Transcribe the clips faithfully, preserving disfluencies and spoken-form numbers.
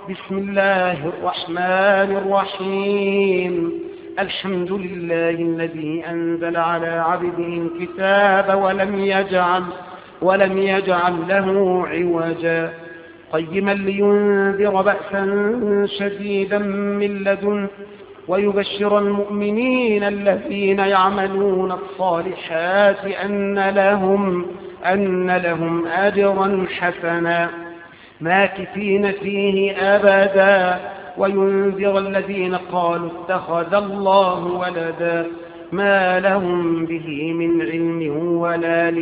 بسم الله الرحمن الرحيم. الحمد لله الذي أنزل على عبده الكتاب ولم يجعل ولم يجعل له عوجا قيما لينذر بأسا شديدا من لدنه ويبشر المؤمنين الذين يعملون الصالحات أن لهم أن لهم أجرا حسنا ماكثين فيه أبدا وينذر الذين قالوا اتخذ الله ولدا ما لهم به من علم ولا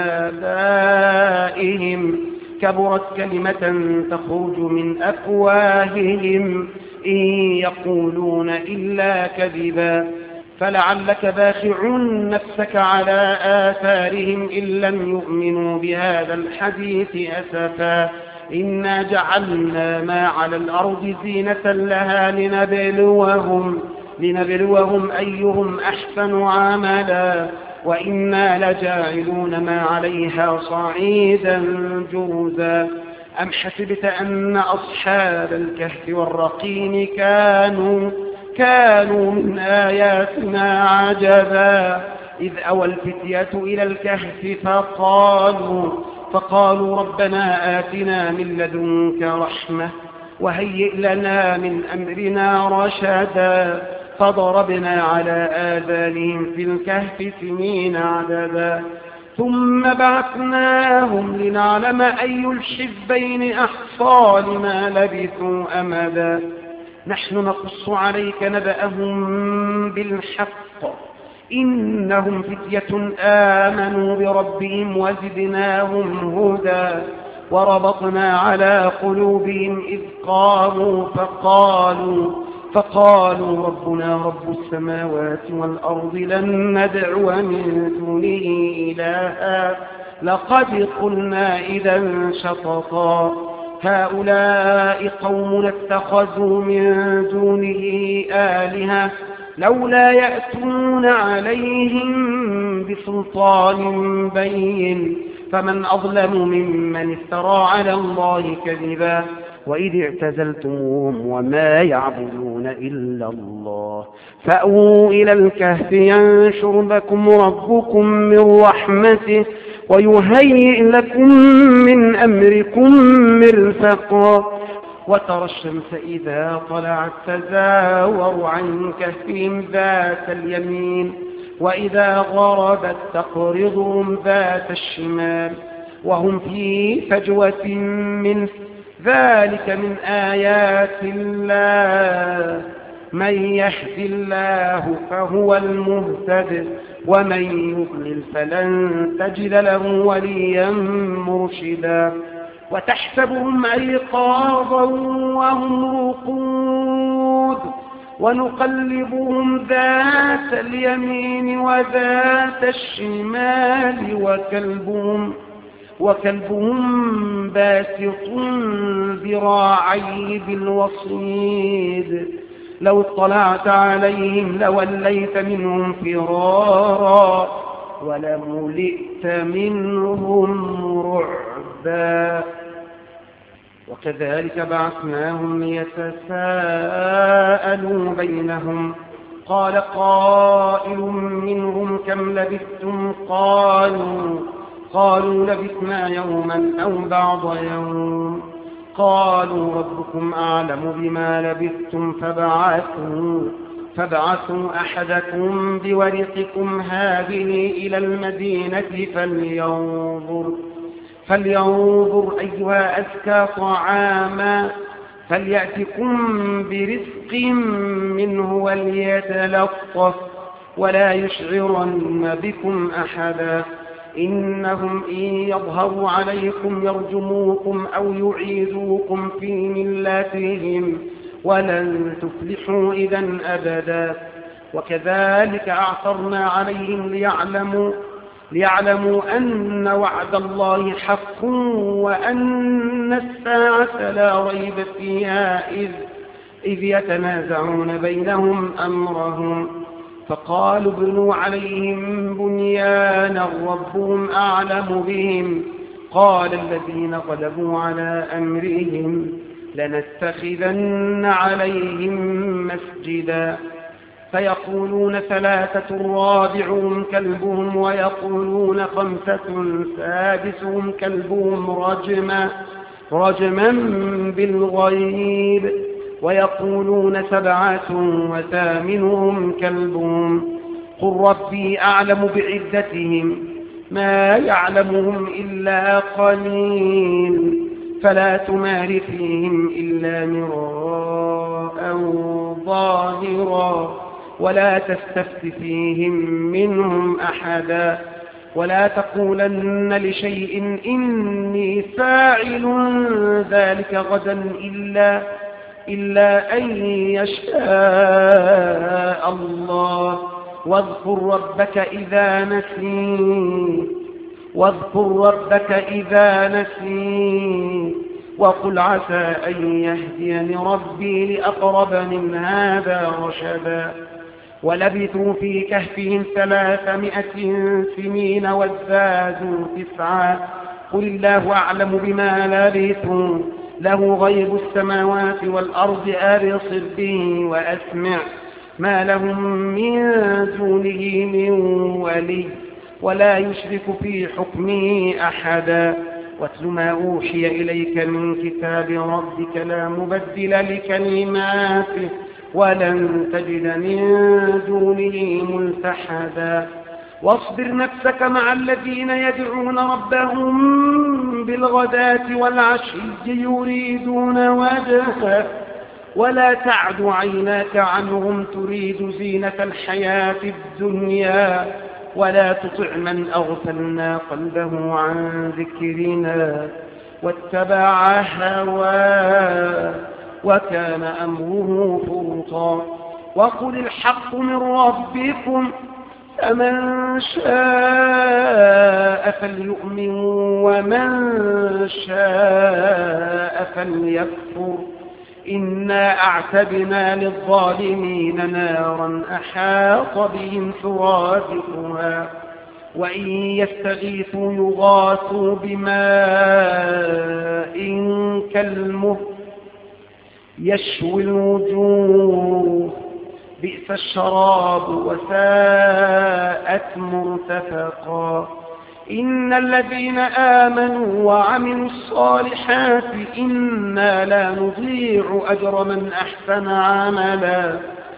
لآبائهم كبرت كلمة تخرج من أفواههم إن يقولون إلا كذبا فلعلك باخع نفسك على آثارهم إن لم يؤمنوا بهذا الحديث أسفا إنا جعلنا ما على الأرض زينة لها لنبلوهم, لنبلوهم أيهم أحسن عملا وإنا لجاعلون ما عليها صعيدا جرزا أم حسبت أن أصحاب الكهف والرقيم كانوا كانوا من آياتنا عجبا إذ أوى الفتية إلى الكهف فقالوا فقالوا ربنا آتنا من لدنك رحمة وهيئ لنا من أمرنا رشدا فضربنا على آذانهم في الكهف سنين عددا ثم بعثناهم لنعلم أي الحزبين أحصى لما لبثوا أمدا نحن نقص عليك نبأهم بالحق إنهم فتية آمنوا بربهم وزدناهم هدى وربطنا على قلوبهم إذ قاموا فقالوا فقالوا ربنا رب السماوات والأرض لن ندعو من دونه إلها لقد قلنا إذا شططا هؤلاء قوم اتخذوا من دونه آلهة لولا يأتون عليهم بسلطان بين فمن أظلم ممن افترى على الله كذبا وإذ اعتزلتموهم وما يعبدون إلا الله فأووا إلى الكهف ينشر لكم ربكم من رحمته ويهيئ لكم من أمركم مرفقا وترى الشمس إذا طلعت تزاور عن كهفهم ذات اليمين وإذا غربت تقرضهم ذات الشمال وهم في فجوة منه ذلك من آيات الله من يهد الله فهو المهتد ومن يضلل فلن تجد له وليا مرشدا وتحسبهم أيقاظا وهم رقود ونقلبهم ذات اليمين وذات الشمال وكلبهم وكلبهم باسط ذراعيه بالوصيد لو اطلعت عليهم لوليت منهم فرارا ولملئت منهم رعبا وكذلك بعثناهم ليتساءلوا بينهم قال قائل منهم كم لبثتم قالوا قالوا لبثنا يوما أو بعض يوم قالوا ربكم أعلم بما لبثتم فبعثوا فابعثوا أحدكم بورقكم هذه إلى المدينة فلينظر فلينظر أيها أزكى طعاما فليأتكم برزق منه وليتلطف ولا يشعرن بكم أحدا إنهم إن يظهروا عليكم يرجموكم أو يعيدوكم في ملتهم ولن تفلحوا إذا أبدا وكذلك أعثرنا عليهم ليعلموا ليعلموا أن وعد الله حق وأن الساعة لا ريب فيها إذ, إذ يتنازعون بينهم أمرهم فقالوا ابنوا عليهم بنيانا ربهم أعلم بهم قال الذين غلبوا على أمرهم لنتخذن عليهم مسجدا فيقولون ثلاثة رابعهم كلبهم ويقولون خمسة سادسهم كلبهم رجما رجما بالغيب ويقولون سبعة وثامنهم كلبهم قل ربي أعلم بعدتهم ما يعلمهم إلا قليل فلا تمار فيهم إلا مراء ظاهرا ولا تستفت فيهم منهم أحدا ولا تقولن لشيء إني فاعل ذلك غدا إلا, إلا أن يشاء الله واذكر ربك إذا نسيت واذكر ربك إذا نسيت وقل عسى أن يهديني ربي لأقرب من هذا رشدا ولبثوا في كهفهم ثلاثمائة سنين وازدادوا تسعا قل الله أعلم بما لبثوا له غيب السماوات والأرض أبصر به وأسمع ما لهم من دونه من ولي ولا يشرك في حكمه أحدا واتل ما أوحي إليك من كتاب ربك لا مبدل لكلماته ولن تجد من دونه ملتحدا واصبر نفسك مع الذين يدعون ربهم بالغداة والعشي يريدون وجهه ولا تعد عيناك عنهم تريد زينة الحياة الدنيا ولا تطع من أغفلنا قلبه عن ذكرنا واتبع هواه وكان أمره فرطا وقل الحق من ربكم فمن شاء فليؤمن ومن شاء فليكفر إنا أعتدنا للظالمين نارا أحاط بهم سرادقها وإن يستغيثوا يغاثوا بماء كالمهل يشوي الوجوه بئس الشراب وساءت مرتفقا إن الذين آمنوا وعملوا الصالحات إنا لا نضيع أجر من أحسن عملا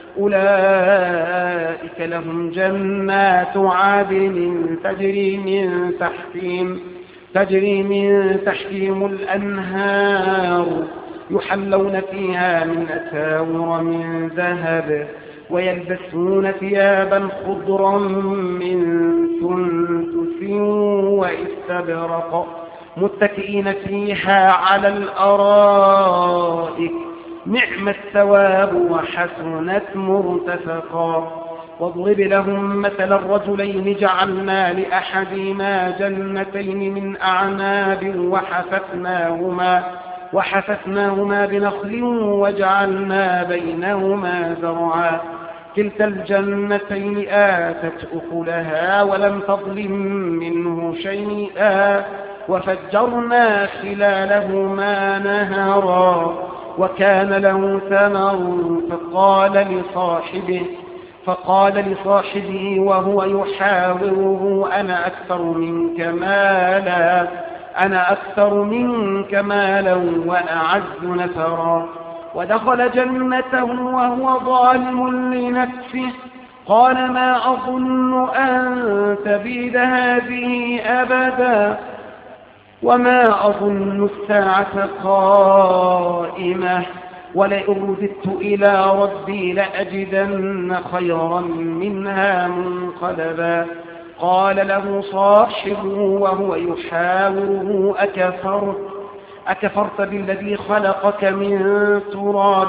أولئك لهم جنات عدن تجري من تحتهم تجري من تحتهم الأنهار يحلون فيها من أساور من ذهب ويلبسون ثيابا خضرا من سندس واستبرق متكئين فيها على الأرائك نعم الثواب وحسنت مرتفقا واضرب لهم مثل الرجلين جعلنا لأحدهما جنتين من أعناب وحففناهما وحففناهما بنخل وجعلنا بينهما زرعا كلتا الجنتين آتت أكلها ولم تظلم منه شيئا وفجرنا خلالهما نهرا وكان له ثمر فقال لصاحبه فقال لصاحبه وهو يحاوره أنا أكثر منك مالا أنا أكثر منك مالا وأعز نفرا ودخل جنته وهو ظالم لنفسه قال ما أظن أن تبيد هذه أبدا وما أظن الساعة قائمة ولئن رددت إلى ربي لأجدن خيرا منها منقلبا قال له صاحبه وهو يحاوره أكفرت أكفرت بالذي خلقك من تراب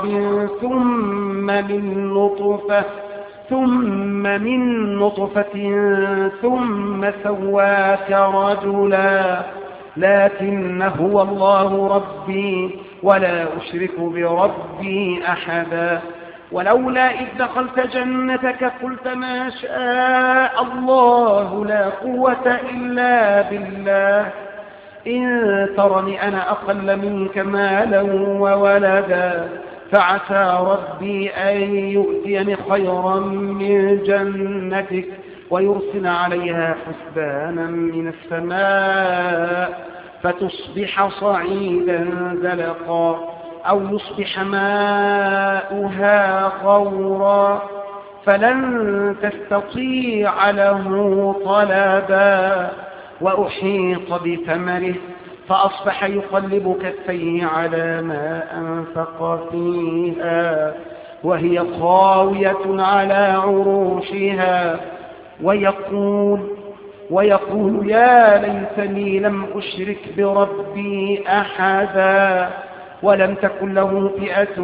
ثم من نطفة ثم من نطفة ثم سواك رجلا لكن هو الله ربي ولا أشرك بربي أحدا ولولا إذ دخلت جنتك قلت ما شاء الله لا قوة إلا بالله إن ترني أنا أقل منك مالا وولدا فعسى ربي أن يؤتيني خيرا من جنتك ويرسل عليها حسبانا من السماء فتصبح صعيدا زلقا أو يصبح ماؤها غورا فلن تستطيع له طلبا وأحيط بثمره فأصبح يقلب كفيه على ما أنفق فيها وهي خاوية على عروشها ويقول ويقول يا ليتني لم أشرك بربي أحدا ولم تكن له فئة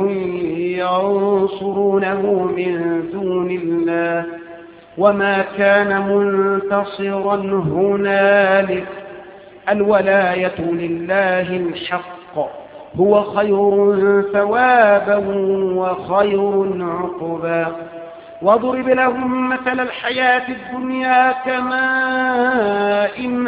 ينصرونه من دون الله وما كان منتصرا هنالك الولاية لله الحق هو خير ثوابا وخير عقبا واضرب لهم مثل الحياة الدنيا كماء إن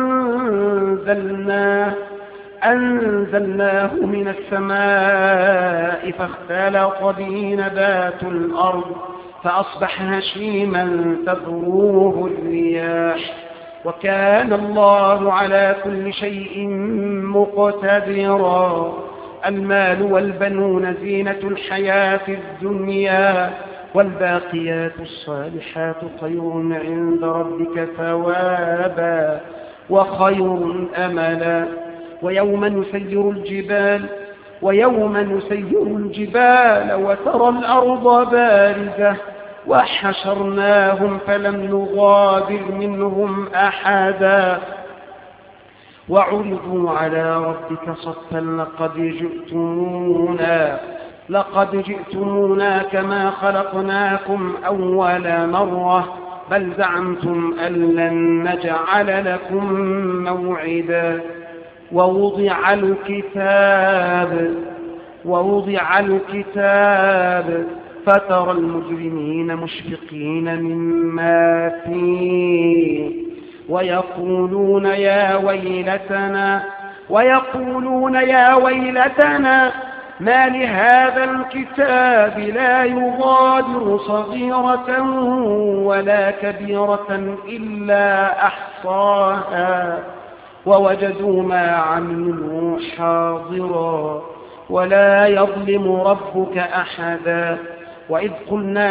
أنزلناه أنزلناه من السماء فاختلط به نبات الأرض فأصبح هشيما تذروه الرياح وكان الله على كل شيء مقتدرا المال والبنون زينة الحياة الدنيا والباقيات الصالحات خير عند ربك ثوابا وخير أملا ويوم نسير الجبال ويوم نسير الجبال وترى الأرض بارزة وحشرناهم فلم نغادر منهم أحدا وعرضوا على ربك صفا لقد جئتمونا لقد جئتمونا كما خلقناكم أول مرة بل زعمتم أن لن نجعل لكم موعدا ووضع الكتاب ووضع الكتاب فترى المجرمين مشفقين مما فيه ويقولون يا ويلتنا ويقولون يا ويلتنا ما لهذا الكتاب لا يغادر صغيرة ولا كبيرة إلا أحصاها ووجدوا ما عملوا حاضرا ولا يظلم ربك أحدا وإذ قلنا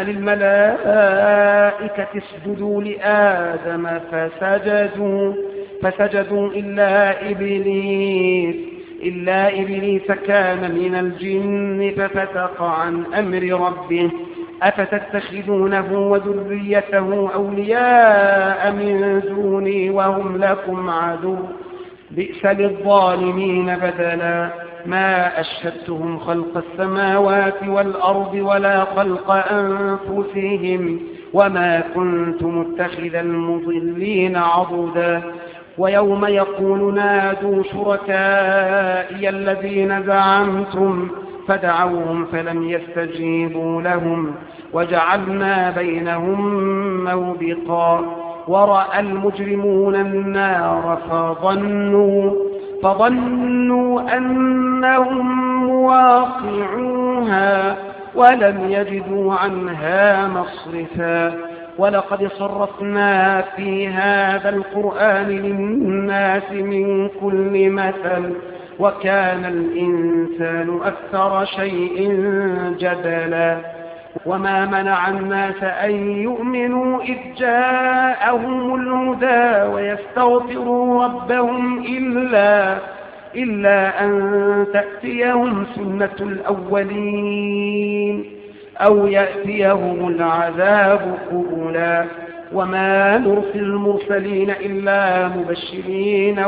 للملائكة اسجدوا لآدم فسجدوا فسجدوا إلا إبليس إلا إبليس كان من الجن ففتق عن أمر ربه أفتتخذونه وذريته أولياء من دوني وهم لكم عدو بئس للظالمين بدلا ما أشهدتهم خلق السماوات والأرض ولا خلق أنفسهم وما كنت متخذ المضلين عضدا ويوم يقول نادوا شركائي الذين زعمتم فدعوهم فلم يستجيبوا لهم وجعلنا بينهم موبقا ورأى المجرمون النار فظنوا فظنوا أنهم مواقعوها ولم يجدوا عنها مصرفا ولقد صرفنا في هذا القرآن للناس من كل مثل وكان الإنسان أكثر شيء جدلا وما منع الناس أن يؤمنوا إذ جاءهم الهدى ويستغفروا ربهم إلا إلا أن تأتيهم سنة الأولين أو يأتيهم العذاب قبلا وما نرسل المرسلين إلا مبشرين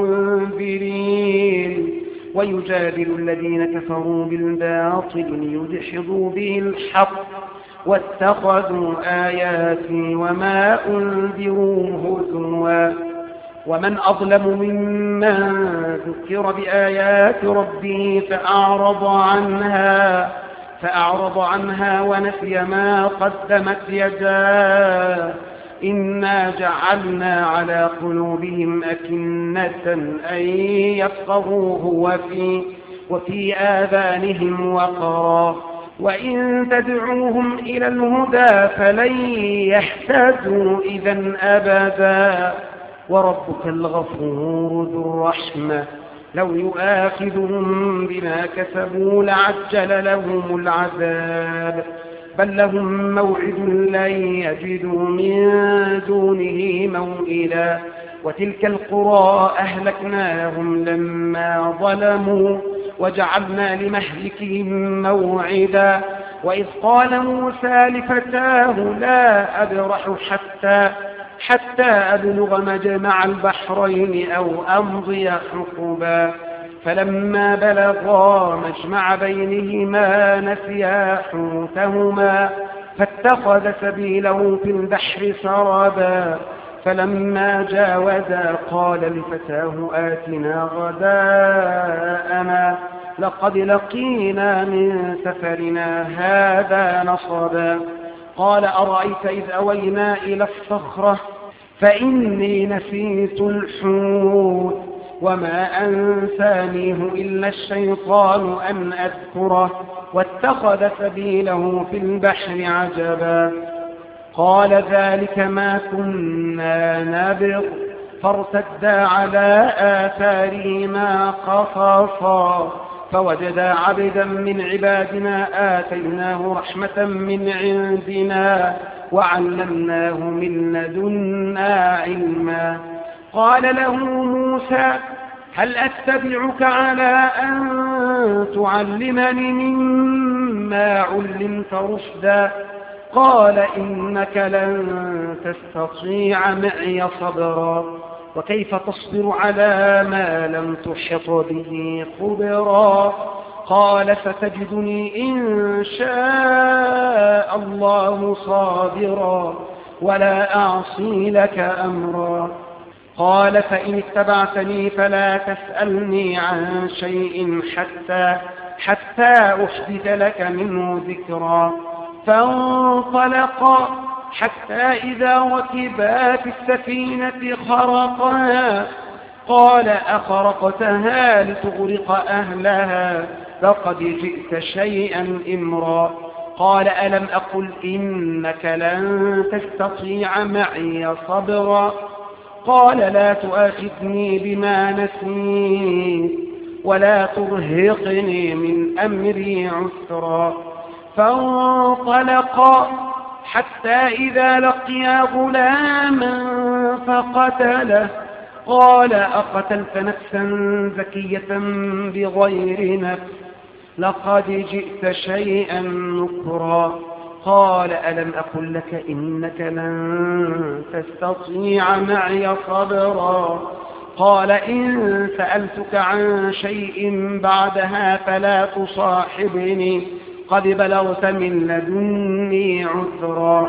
ومنذرين ويجادل الذين كفروا بالباطل ليدحضوا به الحق واتخذوا آياتي وما أنذروا هزوا ومن أظلم ممن ذكر بآيات ربه فأعرض عنها فأعرض عنها ونسي ما قدمت يداه إنا جعلنا على قلوبهم أكنة أن يفقهوه وفي, وفي آذانهم وقرا وإن تدعوهم إلى الهدى فلن يهتدوا إذا أبدا وربك الغفور ذو الرحمة لو يؤاخذهم بما كسبوا لعجل لهم العذاب بل لهم موعد لن يجدوا من دونه موئلا وتلك القرى أهلكناهم لما ظلموا وجعلنا لمهلكهم موعدا وإذ قال موسى لفتاه لا أبرح حتى حتى أبلغ مجمع البحرين أو أمضي حقبا فلما بلغا مجمع بينهما نسيا حوتهما فاتخذ سبيله في البحر سربا فلما جاوزا قال لفتاه آتنا غداءنا لقد لقينا من سفرنا هذا نصبا قال أرأيت إذ أوينا إلى الصخرة فإني نسيت الحوت وما أنسانيه إلا الشيطان أن أذكره واتخذ سبيله في البحر عجبا قال ذلك ما كنا نبغ فارتدا على آثارهما قصصا فوجدا عبدا من عبادنا آتيناه رحمة من عندنا وعلمناه من لدنا علما قال له موسى هل أتبعك على أن تعلمني مما علمت رشدا قال إنك لن تستطيع معي صبرا وكيف تصبر على ما لم تحط به خبرا قال ستجدني إن شاء الله صابرا ولا أعصي لك أمرا قال فإن اتبعتني فلا تسألني عن شيء حتى حتى أحدث لك منه ذكرا فانطلقا حتى إذا ركبا في السفينة خرقها قال أخرقتها لتغرق أهلها لقد جئت شيئا إمرا قال ألم أقل إنك لن تستطيع معي صبرا قال لا تؤاخذني بما نسيت ولا ترهقني من أمري عسرا فانطلقا حتى إذا لقيا غلاما فقتله قال أقتلت نفسا زكية بغير نفس لقد جئت شيئا نكرا قال ألم أقل لك إنك لن تستطيع معي صبرا قال إن سألتك عن شيء بعدها فلا تصاحبني قد بلغت من لدني عذرا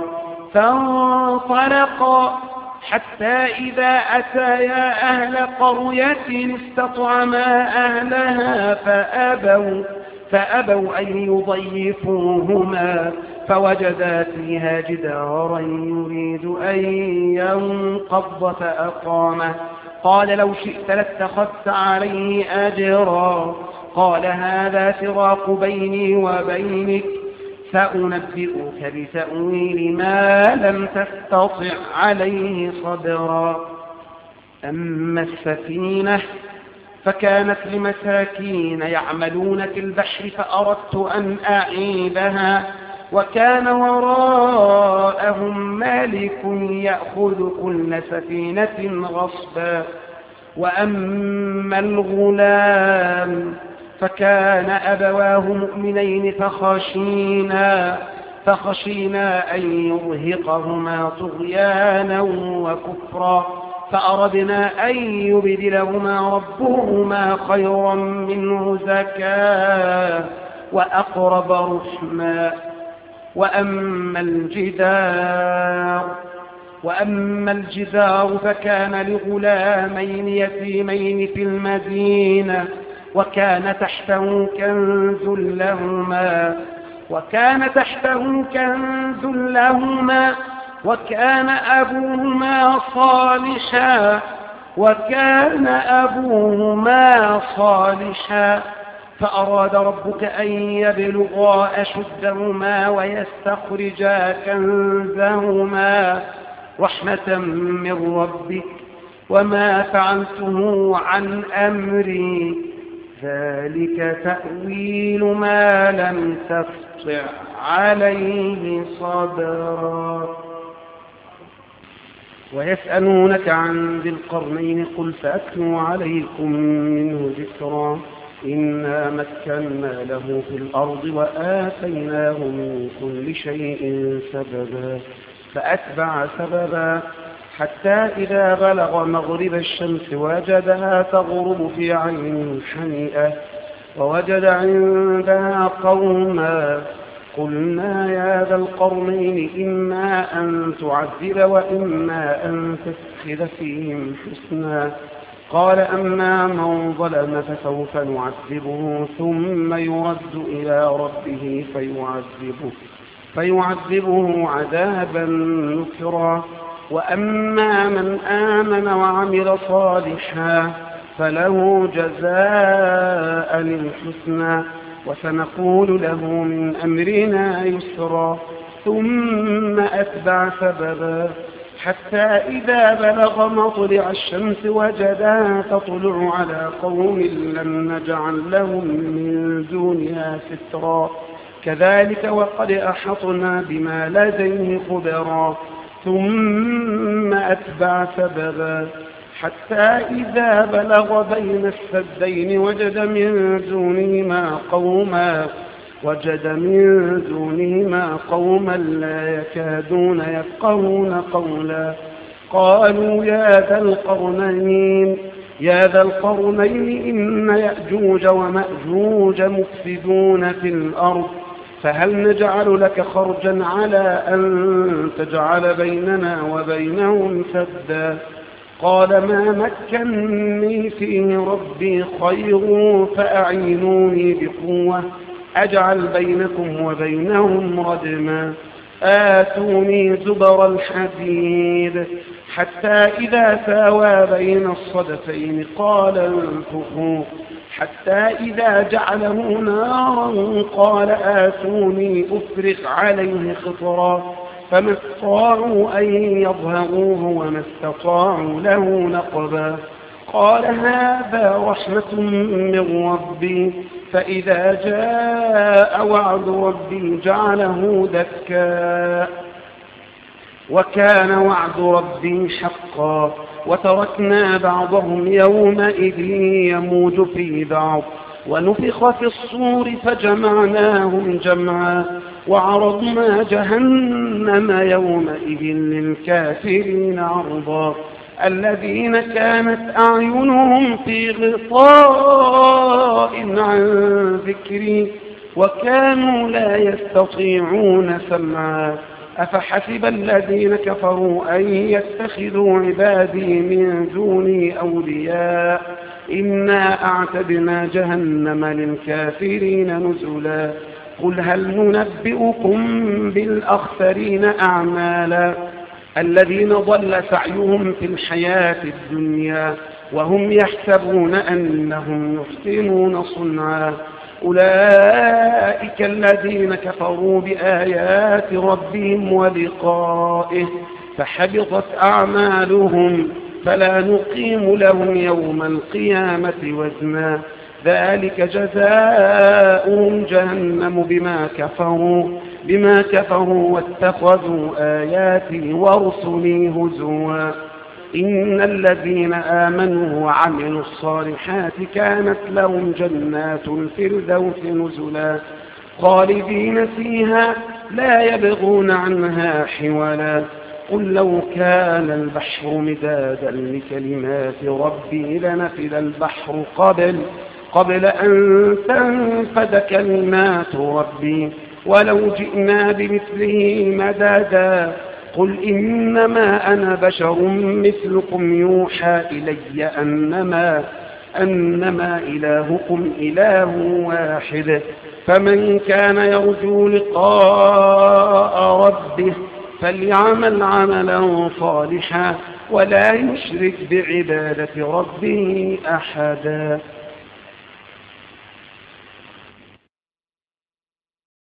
فانطلقا حتى إذا أتيا أهل قرية استطعما أهلها فأبوا, فأبوا أن يضيفوهما فوجدا فيها جدارا يريد أن ينقض فأقامه قال لو شئت لاتخذت عليه أجرا قال هذا فراق بيني وبينك سأنبئك بتأويل ما لم تستطع عليه صبرا أما السفينة فكانت لمساكين يعملون في البحر فأردت أن أعيبها وكان وراءهم مالك يأخذ كل سفينة غصبا وأما الغلام فكان أبواه مؤمنين فخشينا, فخشينا أن يرهقهما طغيانا وكفرا فأردنا أن يبدلهما ربهما خيرا منه زكاة وأقرب رحما وأما الجدار وأما الجدار فكان لغلامين يتيمين في المدينة وكان تحته كنز لهما وكان تحته كنز لهما وكان أبوهما صالحا وكان أبوهما صالحا فأراد ربك أن يبلغا أشدهما ويستخرجا كنزهما رحمة من ربك وما فعلته عن أمري ذلك تأويل ما لم تستطع عليه صبرا. ويسألونك عن ذي القرنين قل سأتلو عليكم منه ذكرا إنا مكنا له في الأرض وآتيناه من كل شيء سببا فأتبع سببا حتى إذا بلغ مغرب الشمس وجدها تغرب في عين حمئة ووجد عندها قوما قلنا يا ذا القرنين إما أن تعذب وإما أن تتخذ فيهم حسنا قال أما من ظلم فسوف نعذبه ثم يرد إلى ربه فيعذبه, فيعذبه عذابا نكرا وأما من آمن وعمل صالحا فله جزاء الحسنى وسنقول له من أمرنا يسرا ثم أتبع سببا حتى إذا بلغ مطلع الشمس وجدها تطلع على قوم لم نجعل لهم من دونها سترا كذلك وقد أحطنا بما لديه خبرا ثم أتبع سببا حتى إذا بلغ بين السدين وجد من دونهما قوما وجد من دونهما قوما لا يكادون يفقهون قولا قالوا يا ذا القرنين يا ذا القرنين إن يأجوج ومأجوج مفسدون في الأرض فهل نجعل لك خرجا على أن تجعل بيننا وبينهم سدا قال ما مكنني فيه ربي خير فأعينوني بقوة أجعل بينكم وبينهم ردما آتوني زبر الحديد حتى إذا ساوى بين الصدفين قال انفخوا حتى إذا جعله نارا قال آتوني أفرغ عليه خطرا فما استطاعوا أن يظهروه وما استطاعوا له نقبا قال هذا رحمة من ربي فإذا جاء وعد ربي جعله دكا وكان وعد ربي حقا وتركنا بعضهم يومئذ يموج في بعض ونفخ في الصور فجمعناهم جمعا وعرضنا جهنم يومئذ للكافرين عرضا الذين كانت أعينهم في غطاء عن ذكري وكانوا لا يستطيعون سمعا أفحسب الذين كفروا أن يتخذوا عبادي من دوني أولياء إنا أعتدنا جهنم للكافرين نزلا قل هل ننبئكم بالأخسرين أعمالا الذين ضل سعيهم في الحياة الدنيا وهم يحسبون أنهم يحسنون صنعا أولئك الذين كفروا بآيات ربهم ولقائه فحبطت أعمالهم فلا نقيم لهم يوم القيامة وزنا ذلك جزاؤهم جهنم بما كفروا بما كفروا واتخذوا آياتي ورسلي هزوا إن الذين آمنوا وعملوا الصالحات كانت لهم جنات الفردوس نزلا خالدين فيها لا يبغون عنها حولا قل لو كان البحر مدادا لكلمات ربي لنفد البحر قبل قبل أن تنفد كلمات ربي ولو جئنا بمثله مدادا قل إنما أنا بشر مثلكم يوحى إلي أنما, أنما إلهكم إله واحد فمن كان يرجو لقاء ربه فليعمل عملا صالحا ولا يشرك بعبادة ربه أحدا.